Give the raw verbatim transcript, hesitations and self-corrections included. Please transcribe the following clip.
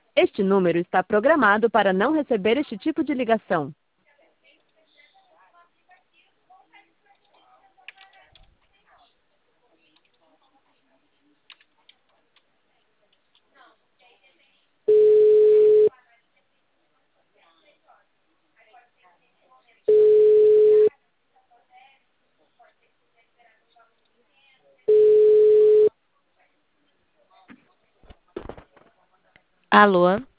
Este número está programado para não receber este tipo de ligação. Alô?